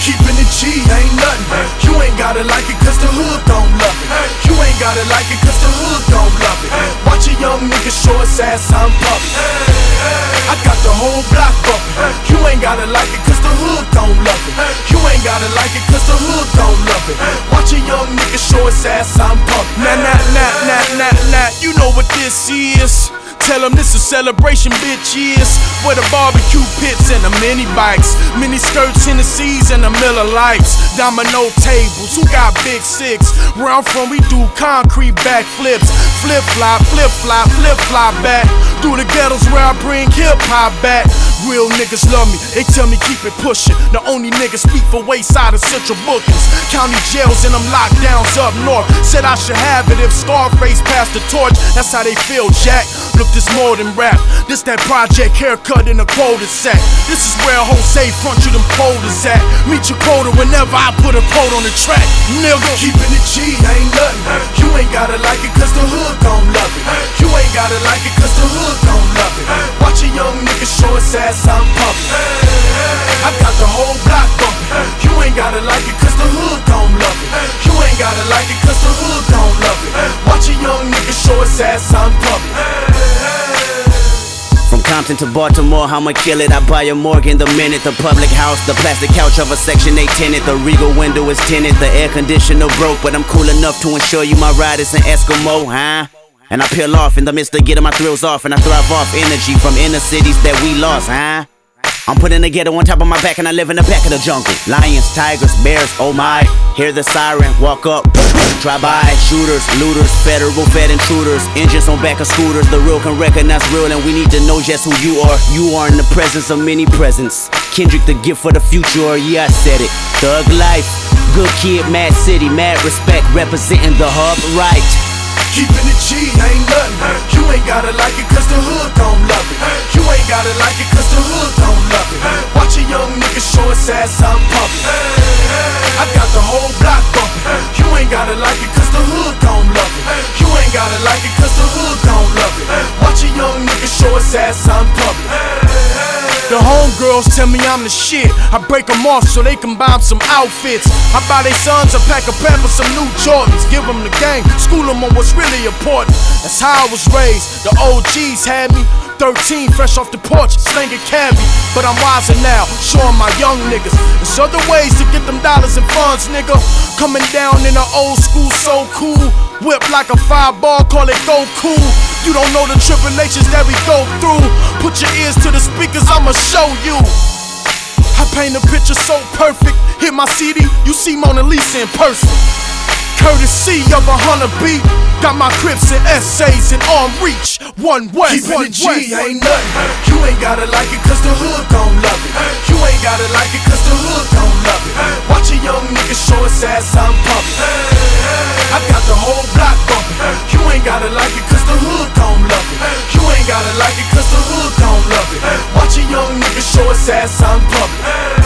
Keeping it G ain't nothing. You ain't gotta like it cause the hood don't love it. You ain't gotta like it cause the hood don't love it. Watch a young nigga show his ass I'm pumping. I got the whole block bumping. You ain't gotta like it cause the hood don't love it. You ain't gotta like it cause the hood don't love it. Watch a young nigga show his ass I'm pumping. Nah, you know what this is. Tell them this a celebration, bitch, yes. Where the barbecue pits and the mini bikes, mini skirts, Hennessy's and the Miller Lights, domino tables, who got big six? Where I'm from, we do concrete backflips, flip fly back. Through the ghettos where I bring hip hop back. Real niggas love me, they tell me keep it pushing. The only niggas speak for Wayside and Central Bookings. County jails and them lockdowns up north. Said I should have it if Scarface passed the torch. That's how they feel, Jack. Look, this more than rap. This that project haircut in a quota sack. This is where Jose front you them quotas at. Meet your quota whenever I put a quote on the track, nigga. Keeping it G ain't nothing. You ain't gotta like it cause the hood don't love it. You ain't gotta like it cause the hood don't love it. Watch a young nigga show his ass I'm pumping. I got the whole block bumping. You ain't gotta like it cause the hood don't love it. You ain't gotta like it cause the hood don't love it. Watch a young nigga show his ass I'm pumping. From Compton to Baltimore, I'ma kill it. I buy a Morgan the minute. The public house, the plastic couch of a Section 8 tenant. The Regal window is tinted. The air conditioner broke, but I'm cool enough to ensure you my ride is an Eskimo, huh? And I peel off in the midst of getting my thrills off, and I thrive off energy from inner cities that we lost, huh? I'm putting the ghetto on top of my back, and I live in the back of the jungle. Lions, tigers, bears, oh my. Hear the siren, walk up, drive by. Shooters, looters, federal fed intruders. Engines on back of scooters. The real can recognize real, and we need to know just who you are. You are in the presence of many presents. Kendrick the gift for the future, or yeah, I said it. Thug life, good kid, mad city, mad respect, representing the hub right. Keeping it G ain't nothing. You ain't gotta like it cause the hood don't love it. You ain't gotta like it cause the hood don't love it. Watch a young nigga show his ass I'm pumping. I got the whole block bumping. You ain't gotta like it cause the hood don't love it. You ain't gotta like it cause the hood don't love it. Watch a young nigga show his ass I'm pumping. The homegirls tell me I'm the shit. I break them off so they can buy them some outfits. I buy their sons a pack of Pampers, some new Jordans. Give them the game, school them on what's really important. That's how I was raised. The OGs had me 13, fresh off the porch, slinging cabbie. But I'm wiser now, showing my young niggas there's other ways to get them dollars and funds, nigga. Coming down in the old school, so cool. Whip like a fireball, call it go cool. You don't know the tribulations that we go through. Put your ears to the speakers, I'ma show you. I paint a picture so perfect. Hit my CD, you see Mona Lisa in person. Courtesy of a hunter beat. Got my Crips and essays in arm reach. One West, Keeping it G ain't nothing. You ain't gotta like it cause the hood don't love it. You ain't gotta like it cause the hood don't love it. Watch a young nigga show his ass I'm pumping. I got the whole block bumping. You ain't gotta like it cause the hood don't love it. You ain't gotta like it cause the hood don't love it. Watch a young nigga show his ass I'm pumping.